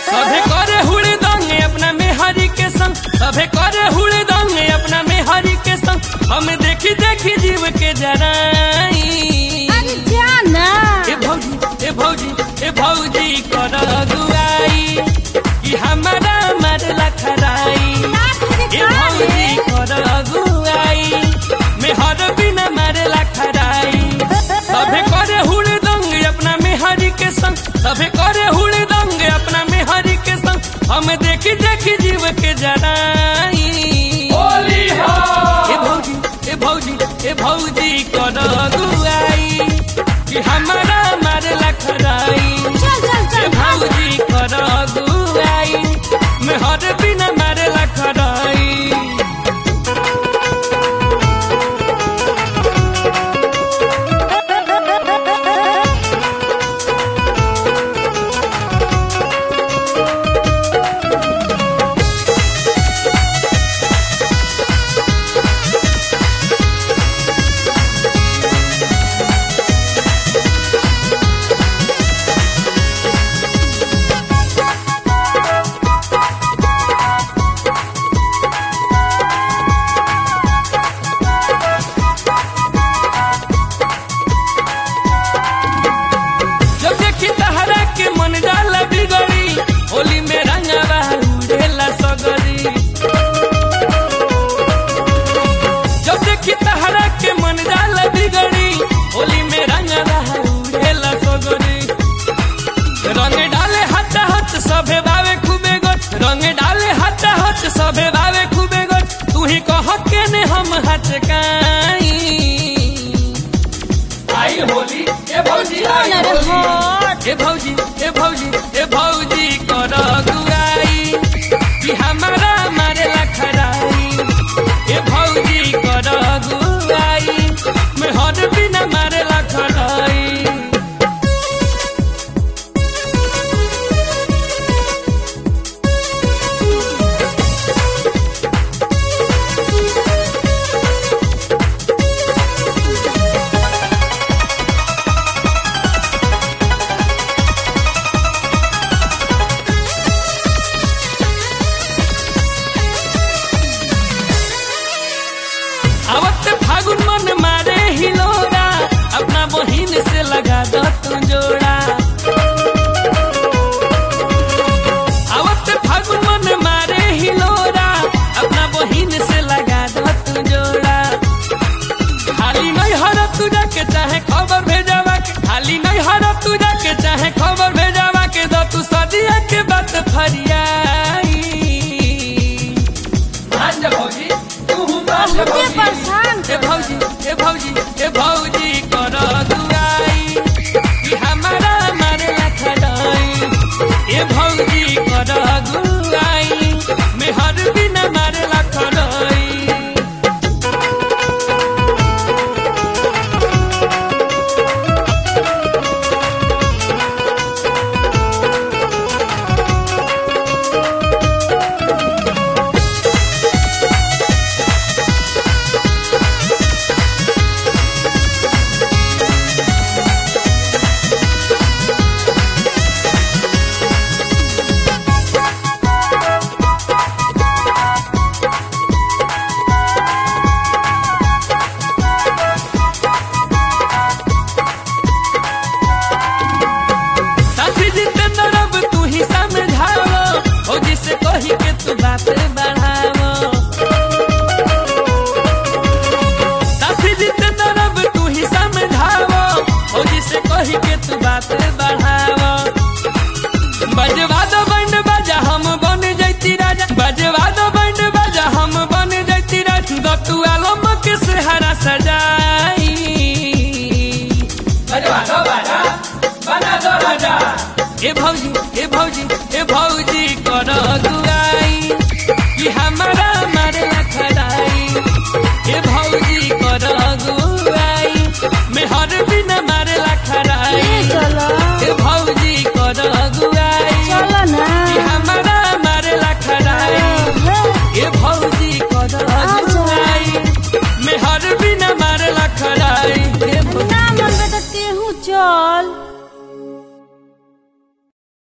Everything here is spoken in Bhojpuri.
सभे करे हुड़े दंगे अपना मेहरी के संग, सभे करे हुड़े दंगे अपना मेहरी के संग। हम देखी देखी जीव के जराई। अरे जाना ए भौजी ए भौजी कर दुआई कि हमारा मरला खराई। ए भौजी कर दुआई मेहर बिना मरला खराई। सभे करे हुड़े दंगे अपना मेहरी के संग, सभे करे हुड़े दंगे अपना मेहरी के संग। हम देखी देखी जीव के जराई। ए भौजी कर दुआई कि हमारा मरला खराई। ए भौजी कर दुआई मेहर बिना मरला खराई। होली में रंगवा उड़ेला सगरी। जब देखी तहरा के मन जाला बिगड़ी, होली में रंगवा उड़ेला सगरी। रंग डाले हाथ हाथ सभे बावे खूबे गोट, रंग डाले हाथ हाथ सभे बावे खूबे गोट। तू ही कह के ने हम हचकाई। आई होली ए भौजी आई होली। ए भौजी ए भौजी ए भौजी कर दुआई कि हमारा मरला खराई। ए भौजी कर दुआई मेहर बिना मरला खराई। आवत फागुन मन मारे हिलोरा, अपना बहिन से लगा दो तू जोड़ा। आवत फागुन मन मारे हिलोरा, अपना बहिन से लगा दो तू जोड़ा। खाली नहीं हर तू जाके चाहे खबर भेजावा के, खाली नहीं हर तू जाके चाहे खबर भेजावा के। दो तू सदिया के बात फरियाई। मान जा भौजी ए भौजी ए भौजी ए भौजी कर दुआई कि हमारा मरला खराई। ए भौजी कर दुआई मेहर बिना मरला खराई। कही के तू बात बढ़ावो साथी जितेंद्र, अब तू ही समझावो। हो जिसे कही के तू बात बढ़ावो। बजवा दो बैंड बाजा हम बन जैती राजा, बजवा दो बैंड बाजा हम बन जैती राजा। दो तू आलम के सेहरा सजाई। बजवा दो बाजा बना दो राजा। ए भौजी ए भौजी